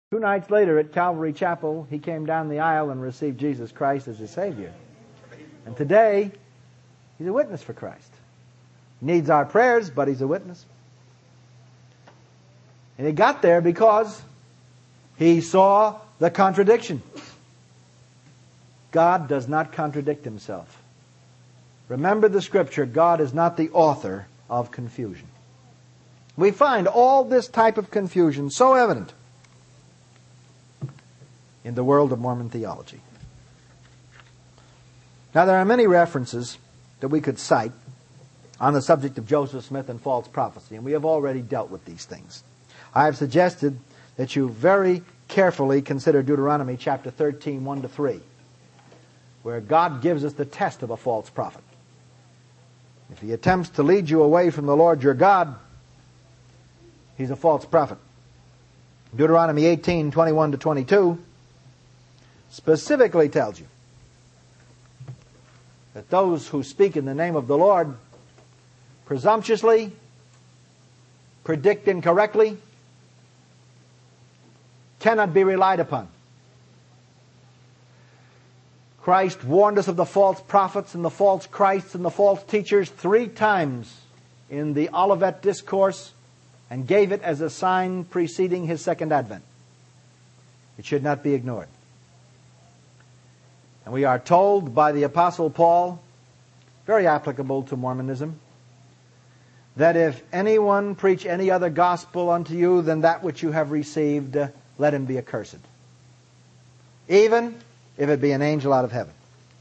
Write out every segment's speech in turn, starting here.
2 nights later at Calvary Chapel, he came down the aisle and received Jesus Christ as his Savior. And today, he's a witness for Christ. He needs our prayers, but he's a witness. And he got there because he saw the contradiction. God does not contradict himself. Remember the scripture, God is not the author of confusion. We find all this type of confusion so evident in the world of Mormon theology. Now, there are many references that we could cite on the subject of Joseph Smith and false prophecy, and we have already dealt with these things. I have suggested that you very carefully consider Deuteronomy chapter 13, 1-3, where God gives us the test of a false prophet. If he attempts to lead you away from the Lord your God, he's a false prophet. Deuteronomy 18, 21-22 specifically tells you that those who speak in the name of the Lord presumptuously, predict incorrectly, cannot be relied upon. Christ warned us of the false prophets and the false Christs and the false teachers 3 times in the Olivet Discourse and gave it as a sign preceding his second advent. It should not be ignored. And we are told by the Apostle Paul, very applicable to Mormonism, that if anyone preach any other gospel unto you than that which you have received, let him be accursed, even if it be an angel out of heaven.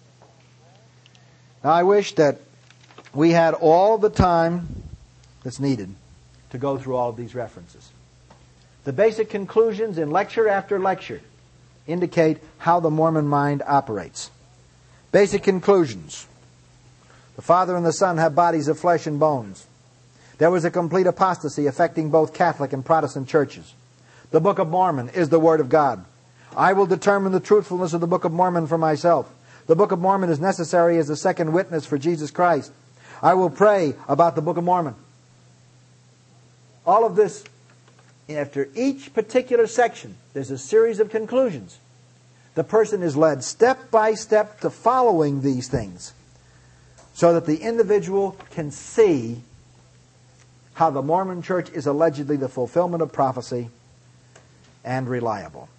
Now, I wish that we had all the time that's needed to go through all of these references. The basic conclusions in lecture after lecture indicate how the Mormon mind operates. Basic conclusions. The Father and the Son have bodies of flesh and bones. There was a complete apostasy affecting both Catholic and Protestant churches. The Book of Mormon is the Word of God. I will determine the truthfulness of the Book of Mormon for myself. The Book of Mormon is necessary as a second witness for Jesus Christ. I will pray about the Book of Mormon. All of this, after each particular section, there's a series of conclusions. The person is led step by step to following these things so that the individual can see how the Mormon Church is allegedly the fulfillment of prophecy and reliable.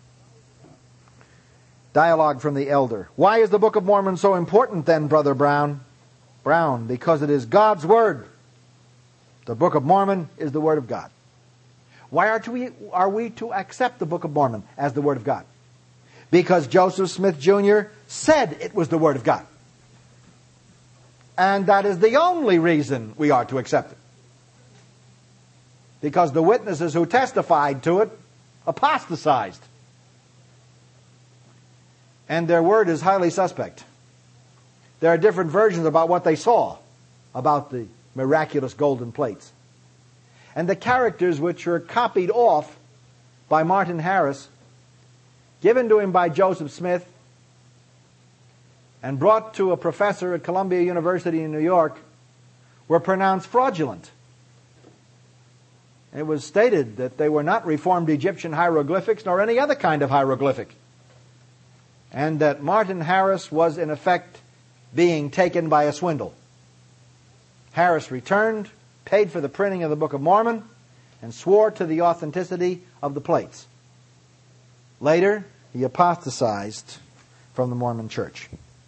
Dialogue from the elder. Why is the Book of Mormon so important then, Brother Brown? Brown, because it is God's Word. The Book of Mormon is the Word of God. Why are we to accept the Book of Mormon as the Word of God? Because Joseph Smith Jr. said it was the Word of God. And that is the only reason we are to accept it. Because the witnesses who testified to it apostatized. And their word is highly suspect. There are different versions about what they saw about the miraculous golden plates. And the characters which were copied off by Martin Harris, given to him by Joseph Smith, and brought to a professor at Columbia University in New York, were pronounced fraudulent. It was stated that they were not Reformed Egyptian hieroglyphics nor any other kind of hieroglyphic. And that Martin Harris was in effect being taken by a swindle. Harris returned, paid for the printing of the Book of Mormon, and swore to the authenticity of the plates. Later, he apostatized from the Mormon Church.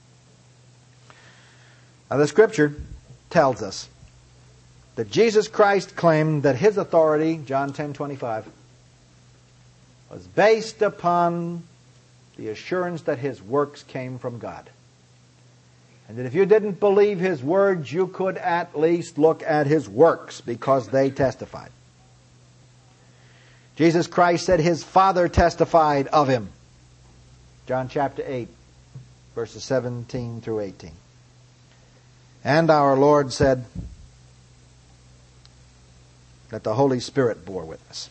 Now, the Scripture tells us that Jesus Christ claimed that his authority, John 10:25, was based upon the assurance that his works came from God. And that if you didn't believe his words, you could at least look at his works because they testified. Jesus Christ said his Father testified of him. John chapter 8, verses 17 through 18. And our Lord said that the Holy Spirit bore witness.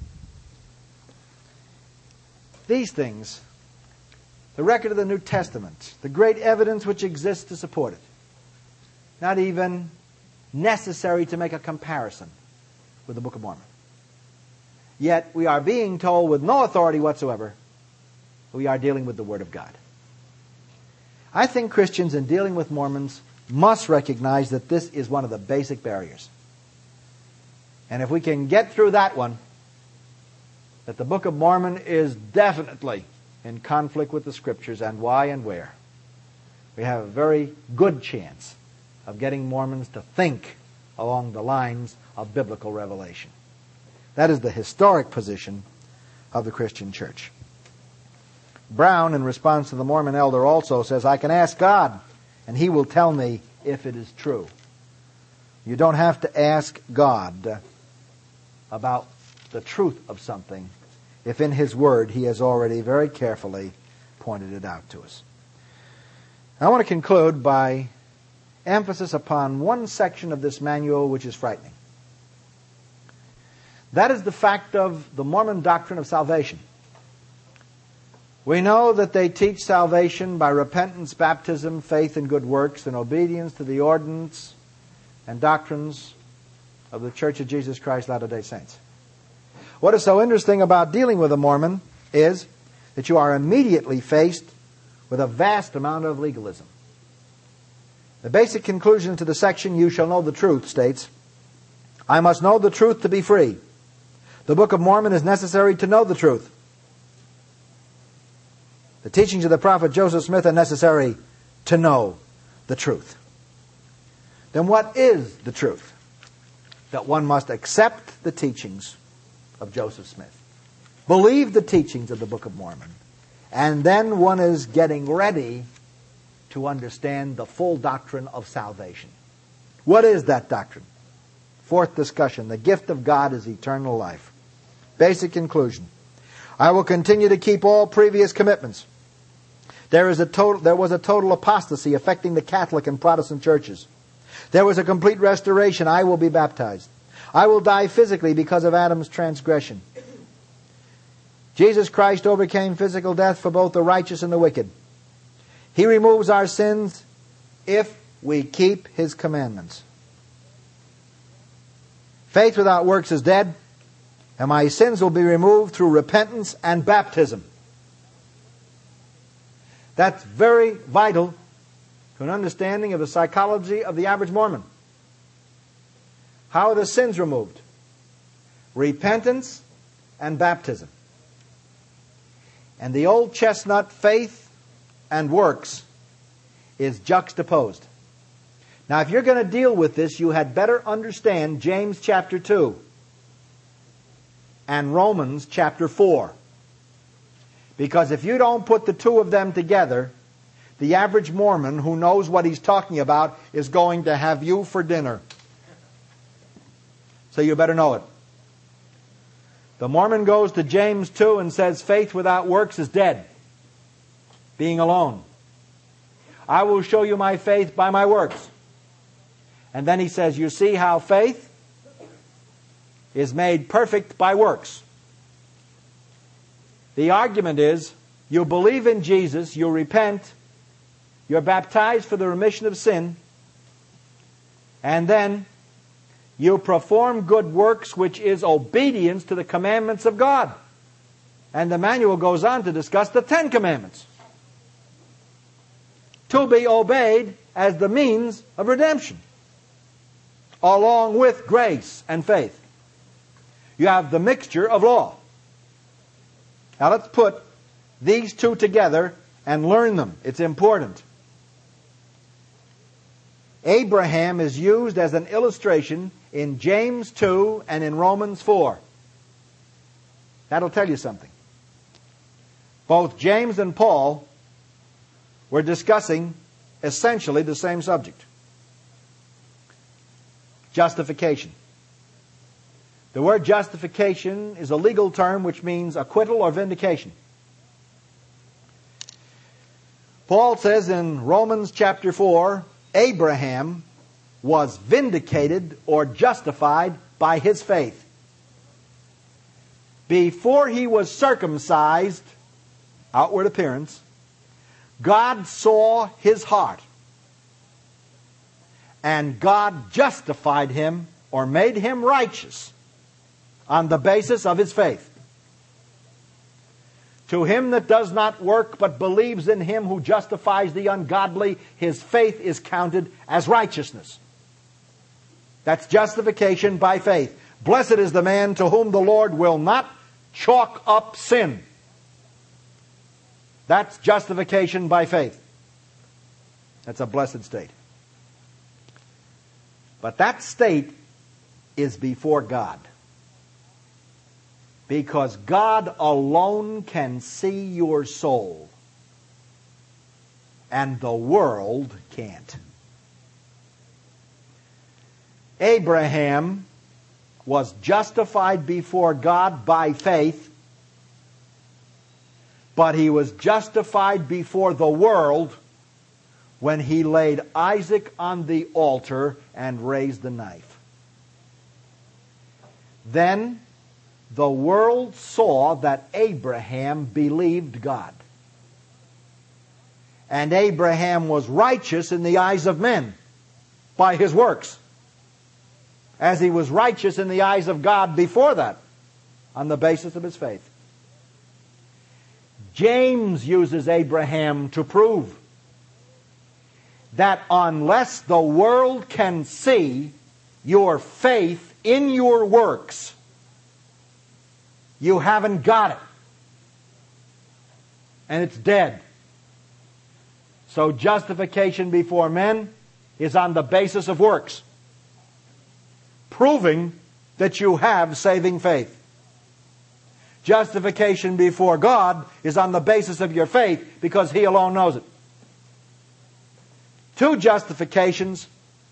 These things, the record of the New Testament, the great evidence which exists to support it, not even necessary to make a comparison with the Book of Mormon. Yet we are being told with no authority whatsoever we are dealing with the Word of God. I think Christians in dealing with Mormons must recognize that this is one of the basic barriers. And if we can get through that one, that the Book of Mormon is definitely in conflict with the Scriptures and why and where, we have a very good chance of getting Mormons to think along the lines of biblical revelation. That is the historic position of the Christian church. Brown, in response to the Mormon elder, also says, I can ask God, and He will tell me if it is true. You don't have to ask God about the truth of something if in His Word He has already very carefully pointed it out to us. I want to conclude by emphasis upon one section of this manual which is frightening. That is the fact of the Mormon doctrine of salvation. We know that they teach salvation by repentance, baptism, faith, and good works, and obedience to the ordinance and doctrines of the Church of Jesus Christ Latter-day Saints. What is so interesting about dealing with a Mormon is that you are immediately faced with a vast amount of legalism. The basic conclusion to the section, You shall know the truth, states, I must know the truth to be free. The Book of Mormon is necessary to know the truth. The teachings of the prophet Joseph Smith are necessary to know the truth. Then what is the truth? That one must accept the teachings of Joseph Smith, believe the teachings of the Book of Mormon, and then one is getting ready to understand the full doctrine of salvation. What is that doctrine? Fourth discussion, the gift of God is eternal life. Basic conclusion, I will continue to keep all previous commitments. There was a total apostasy affecting the Catholic and Protestant churches. There was a complete restoration. I will be baptized. I will die physically because of Adam's transgression. Jesus Christ overcame physical death for both the righteous and the wicked. He removes our sins if we keep His commandments. Faith without works is dead, and my sins will be removed through repentance and baptism. That's very vital to an understanding of the psychology of the average Mormon. How are the sins removed? Repentance and baptism. And the old chestnut, faith and works, is juxtaposed. Now, if you're going to deal with this, you had better understand James chapter 2 and Romans chapter 4. Because if you don't put the two of them together, the average Mormon who knows what he's talking about is going to have you for dinner. So you better know it. The Mormon goes to James 2 and says faith without works is dead, being alone. I will show you my faith by my works. And then he says, you see how faith is made perfect by works. The argument is, you believe in Jesus, you repent, you're baptized for the remission of sin, and then you perform good works, which is obedience to the commandments of God. And the manual goes on to discuss the 10 commandments, to be obeyed as the means of redemption, along with grace and faith. You have the mixture of law. Now let's put these two together and learn them. It's important. Abraham is used as an illustration in James 2 and in Romans 4. That'll tell you something. Both James and Paul were discussing essentially the same subject. Justification. The word justification is a legal term which means acquittal or vindication. Paul says in Romans chapter 4, Abraham was vindicated or justified by his faith. Before he was circumcised, outward appearance, God saw his heart. And God justified him or made him righteous on the basis of his faith. To him that does not work but believes in him who justifies the ungodly, his faith is counted as righteousness. That's justification by faith. Blessed is the man to whom the Lord will not chalk up sin. That's justification by faith. That's a blessed state. But that state is before God. Because God alone can see your soul. And the world can't. Abraham was justified before God by faith, but he was justified before the world when he laid Isaac on the altar and raised the knife. Then the world saw that Abraham believed God. And Abraham was righteous in the eyes of men by his works, as he was righteous in the eyes of God before that, on the basis of his faith. James uses Abraham to prove that unless the world can see your faith in your works, you haven't got it. And it's dead. So justification before men is on the basis of works, proving that you have saving faith. Justification before God is on the basis of your faith because He alone knows it. Two justifications,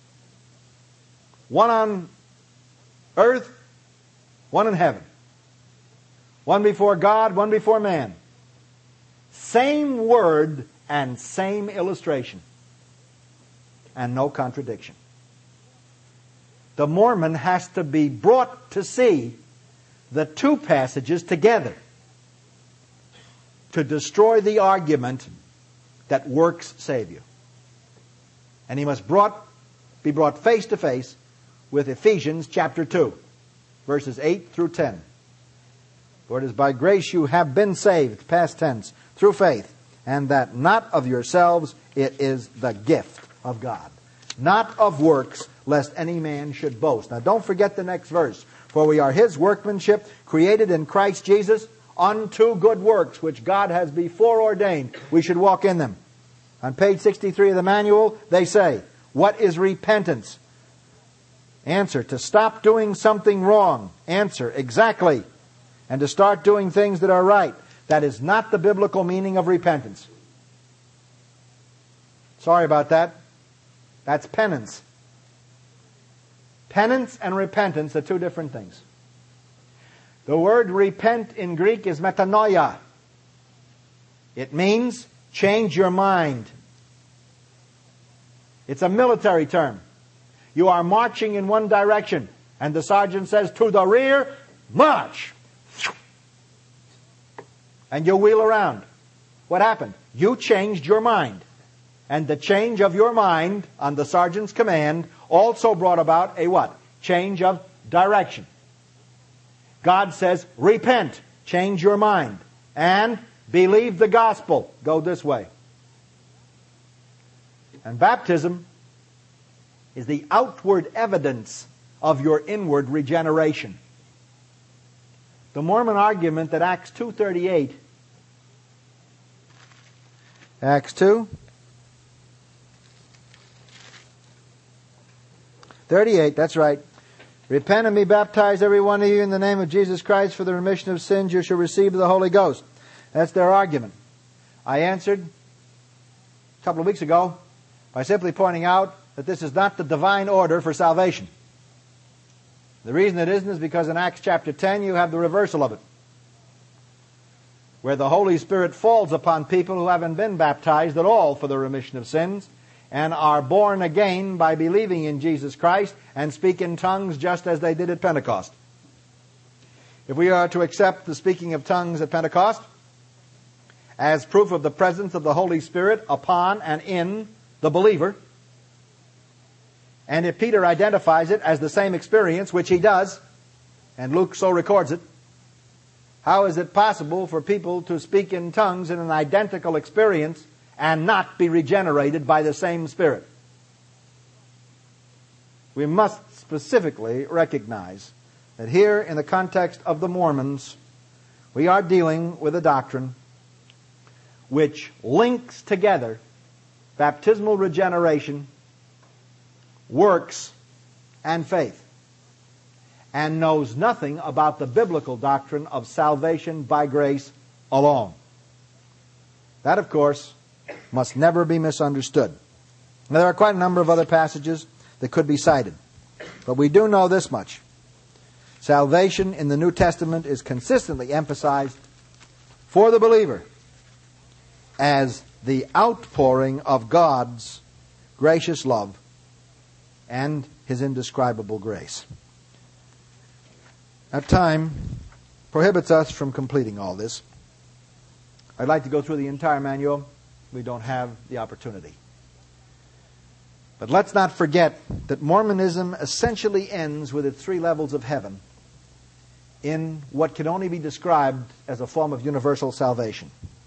one on earth, one in heaven. One before God, one before man. Same word and same illustration. And no contradiction. The Mormon has to be brought to see the two passages together to destroy the argument that works save you. And he must be brought face to face with Ephesians chapter 2, verses 8 through 10. For it is by grace you have been saved, past tense, through faith, and that not of yourselves, it is the gift of God. Not of works, lest any man should boast. Now don't forget the next verse. For we are His workmanship, created in Christ Jesus, unto good works, which God has before ordained we should walk in them. On page 63 of the manual, they say, what is repentance? Answer, to stop doing something wrong. Answer, exactly. And to start doing things that are right. That is not the biblical meaning of repentance. Sorry about that. That's penance. Penance and repentance are two different things. The word repent in Greek is metanoia. It means change your mind. It's a military term. You are marching in one direction, and the sergeant says, to the rear, march. And you wheel around. What happened? You changed your mind. And the change of your mind on the sergeant's command also brought about a what? Change of direction. God says, repent, change your mind, and believe the gospel. Go this way. And baptism is the outward evidence of your inward regeneration. The Mormon argument that Acts 2:38, Acts 2:38, that's right. Repent and be baptized, every one of you, in the name of Jesus Christ for the remission of sins. You shall receive the Holy Ghost. That's their argument. I answered a couple of weeks ago by simply pointing out that this is not the divine order for salvation. The reason it isn't is because in Acts chapter 10 you have the reversal of it, where the Holy Spirit falls upon people who haven't been baptized at all for the remission of sins and are born again by believing in Jesus Christ and speak in tongues just as they did at Pentecost. If we are to accept the speaking of tongues at Pentecost as proof of the presence of the Holy Spirit upon and in the believer, and if Peter identifies it as the same experience, which he does, and Luke so records it, how is it possible for people to speak in tongues in an identical experience and not be regenerated by the same Spirit? We must specifically recognize that here in the context of the Mormons, we are dealing with a doctrine which links together baptismal regeneration, works, and faith, and knows nothing about the biblical doctrine of salvation by grace alone. That, of course, must never be misunderstood. Now, there are quite a number of other passages that could be cited, but we do know this much. Salvation in the New Testament is consistently emphasized for the believer as the outpouring of God's gracious love and His indescribable grace. Now, time prohibits us from completing all this. I'd like to go through the entire manual. We don't have the opportunity. But let's not forget that Mormonism essentially ends with its 3 levels of heaven in what can only be described as a form of universal salvation.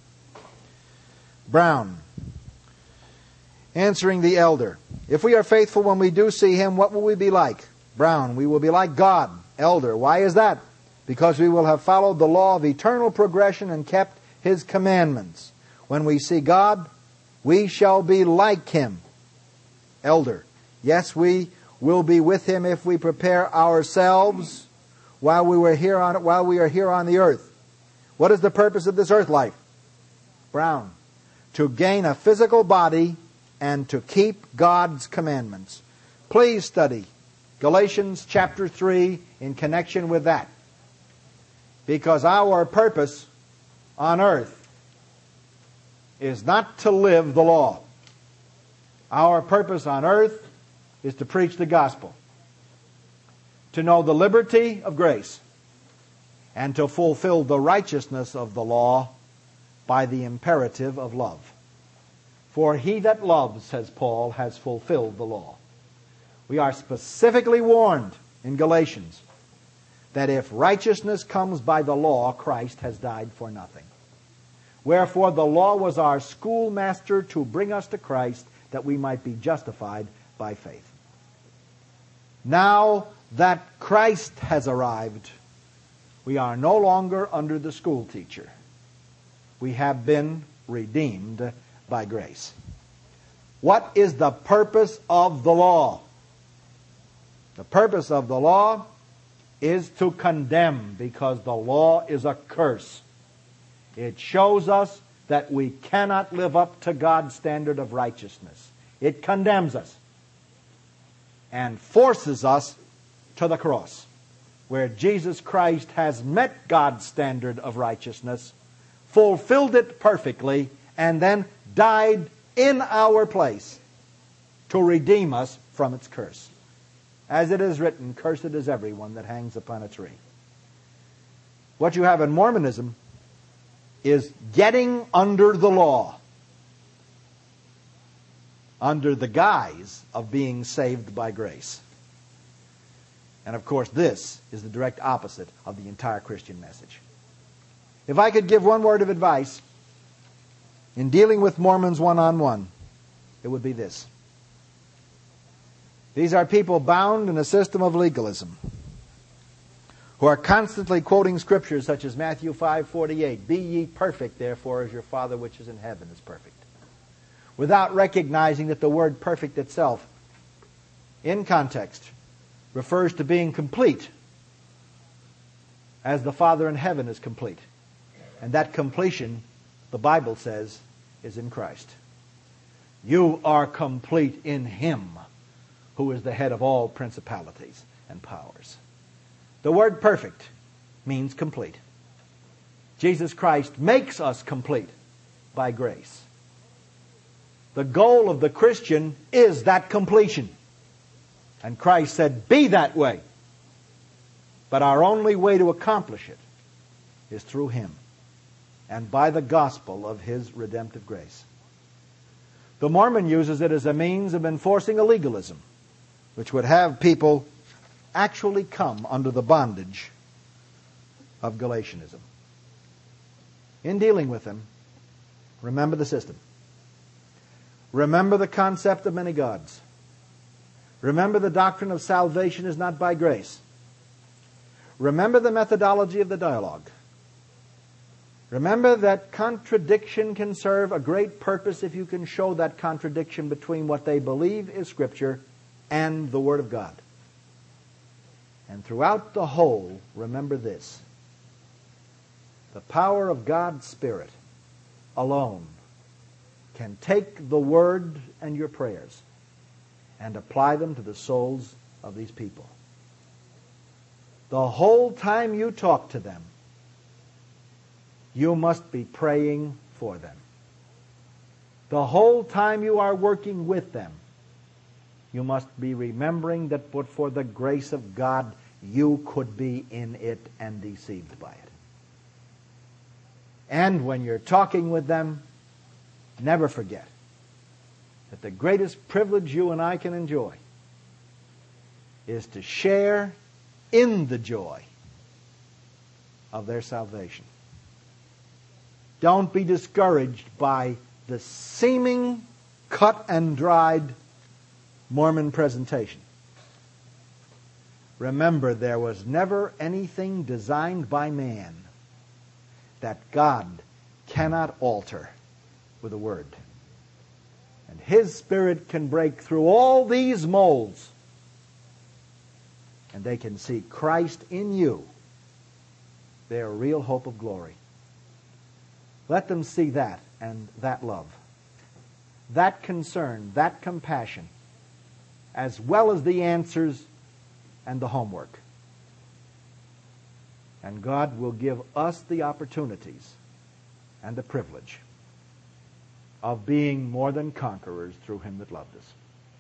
Brown, answering the elder, if we are faithful when we do see Him, what will we be like? Brown, we will be like God. Elder, why is that? Because we will have followed the law of eternal progression and kept His commandments. When we see God, we shall be like Him. Elder, yes, we will be with Him if we prepare ourselves while we are here on the earth. What is the purpose of this earth life? Brown, to gain a physical body and to keep God's commandments. Please study Galatians chapter 3 in connection with that. Because our purpose on earth is not to live the law. Our purpose on earth is to preach the gospel, to know the liberty of grace, and to fulfill the righteousness of the law by the imperative of love. For he that loves, says Paul, has fulfilled the law. We are specifically warned in Galatians that if righteousness comes by the law, Christ has died for nothing. Wherefore the law was our schoolmaster to bring us to Christ, that we might be justified by faith. Now that Christ has arrived, we are no longer under the school teacher. We have been redeemed by grace. What is the purpose of the law? The purpose of the law is to condemn, because the law is a curse. It shows us that we cannot live up to God's standard of righteousness. It condemns us and forces us to the cross, where Jesus Christ has met God's standard of righteousness, fulfilled it perfectly, and then died in our place to redeem us from its curse. As it is written, cursed is everyone that hangs upon a tree. What you have in Mormonism is getting under the law, under the guise of being saved by grace. And of course, this is the direct opposite of the entire Christian message. If I could give one word of advice in dealing with Mormons one-on-one, it would be this. These are people bound in a system of legalism, who are constantly quoting scriptures such as Matthew 5:48, "Be ye perfect, therefore, as your Father which is in heaven is perfect," without recognizing that the word perfect itself, in context, refers to being complete, as the Father in heaven is complete. And that completion, the Bible says, is in Christ. You are complete in Him, who is the head of all principalities and powers. The word perfect means complete. Jesus Christ makes us complete by grace. The goal of the Christian is that completion. And Christ said, be that way. But our only way to accomplish it is through Him and by the gospel of His redemptive grace. The Mormon uses it as a means of enforcing a legalism which would have people actually come under the bondage of Galatianism. In dealing with them, remember the system. Remember the concept of many gods. Remember the doctrine of salvation is not by grace. Remember the methodology of the dialogue. Remember that contradiction can serve a great purpose if you can show that contradiction between what they believe is Scripture and the Word of God. And throughout the whole, remember this. The power of God's Spirit alone can take the Word and your prayers and apply them to the souls of these people. The whole time you talk to them, you must be praying for them. The whole time you are working with them, you must be remembering that but for the grace of God, you could be in it and deceived by it. And when you're talking with them, never forget that the greatest privilege you and I can enjoy is to share in the joy of their salvation. Don't be discouraged by the seeming cut and dried Mormon presentation. Remember, there was never anything designed by man that God cannot alter with a word. And His Spirit can break through all these molds, and they can see Christ in you, their real hope of glory. Let them see that and that love, that concern, that compassion, as well as the answers and the homework. And God will give us the opportunities and the privilege of being more than conquerors through Him that loved us.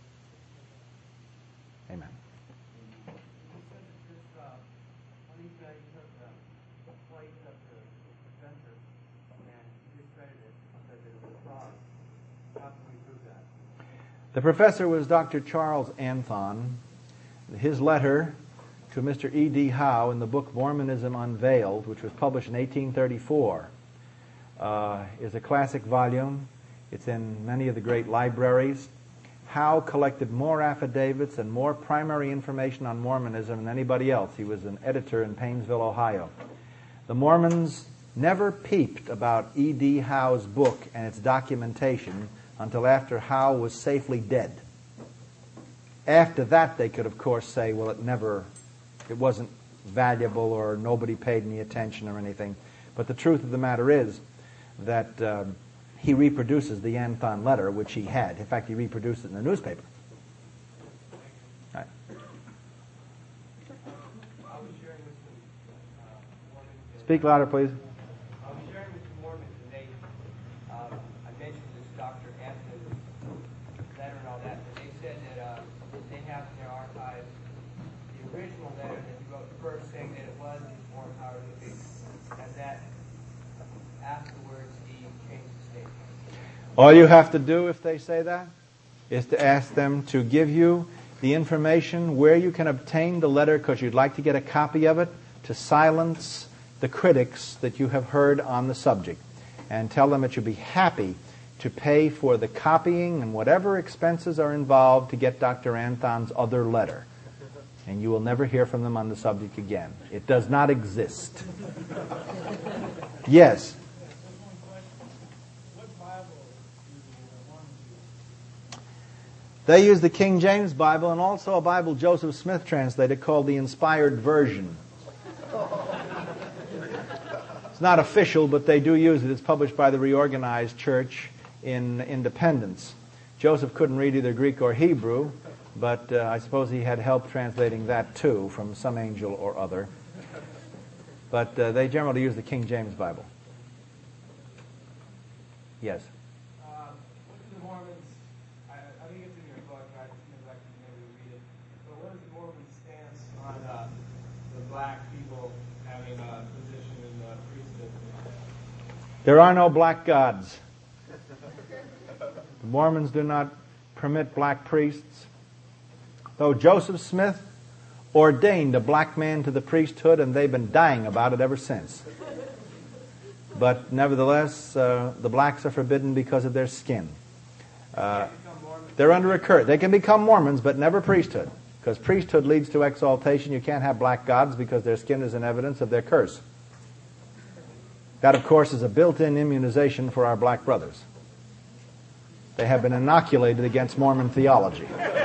Amen. The professor was Dr. Charles Anthon. His letter to Mr. E.D. Howe in the book Mormonism Unveiled, which was published in 1834, is a classic volume. It's in many of the great libraries. Howe collected more affidavits and more primary information on Mormonism than anybody else. He was an editor in Painesville, Ohio. The Mormons never peeped about E.D. Howe's book and its documentation until after Howe was safely dead. After that, they could, of course, say, well, it wasn't valuable or nobody paid any attention or anything. But the truth of the matter is that he reproduces the Anthon letter, which he had. In fact, he reproduced it in the newspaper. Right. Speak louder, please. I was sharing with the Mormons, and I mentioned this Dr. Anthony's letter and all that, and they said that they have in their archives the original letter that he wrote first, saying that it was his more power to be, and that afterwards he changed the statement. All you have to do if they say that is to ask them to give you the information where you can obtain the letter because you'd like to get a copy of it to silence the critics that you have heard on the subject, and tell them that you'd be happy to pay for the copying and whatever expenses are involved to get Dr. Anthon's other letter. And you will never hear from them on the subject again. It does not exist. Yes. They use the King James Bible and also a Bible Joseph Smith translated called the Inspired Version. It's not official, but they do use it. It's published by the Reorganized Church in Independence. Joseph couldn't read either Greek or Hebrew, but I suppose he had help translating that too from some angel or other. But they generally use the King James Bible. Yes? What do the Mormons, I think it's in your book, I just maybe read it, but what is the Mormon stance on the black people having a position in the priesthood? There are no black gods. The Mormons do not permit black priests. Though Joseph Smith ordained a black man to the priesthood, and they've been dying about it ever since. But nevertheless, the blacks are forbidden because of their skin. They're under a curse. They can become Mormons, but never priesthood. Because priesthood leads to exaltation. You can't have black gods because their skin is an evidence of their curse. That, of course, is a built-in immunization for our black brothers. They have been inoculated against Mormon theology.